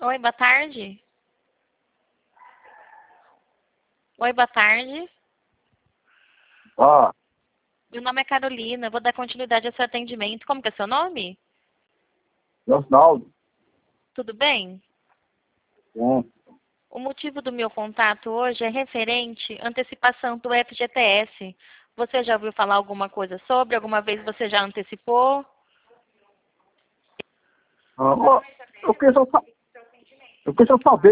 Oi, boa tarde. Oi, boa tarde. Ah, Meu nome é Carolina, eu vou dar continuidade ao seu atendimento. Como que é seu nome? Osnaldo. Tudo bem? Sim. O motivo do meu contato hoje é referente à antecipação do FGTS. Você já ouviu falar alguma coisa sobre? Alguma vez você já antecipou? Ah, eu queria só saber